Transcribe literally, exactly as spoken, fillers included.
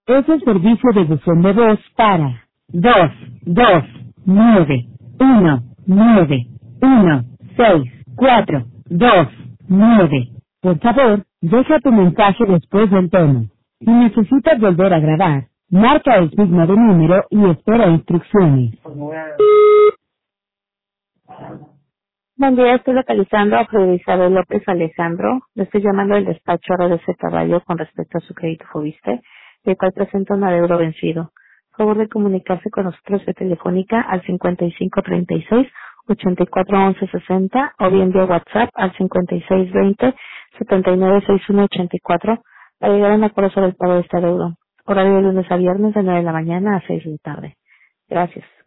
Es el servicio de buzón de voz para dos dos nueve uno nueve uno seis cuatro dos nueve. Por favor, deja tu mensaje después del tono. Si necesitas volver a grabar, marca el signo de número y espera instrucciones. Buen día, estoy localizando a Freddy Isabel López Alejandro. Le estoy llamando del despacho R D C Caballo con respecto a su crédito Fobiste, el cual presenta un adeudo vencido. Favor de comunicarse con nosotros de Telefónica al cincuenta y cinco treinta y seis ochenta y cuatro once sesenta o bien vía WhatsApp al cincuenta y seis veinte setenta y nueve sesenta y uno ochenta y cuatro para llegar a un acuerdo sobre el pago de este adeudo. Horario de lunes a viernes de nueve de la mañana a seis de la tarde. Gracias.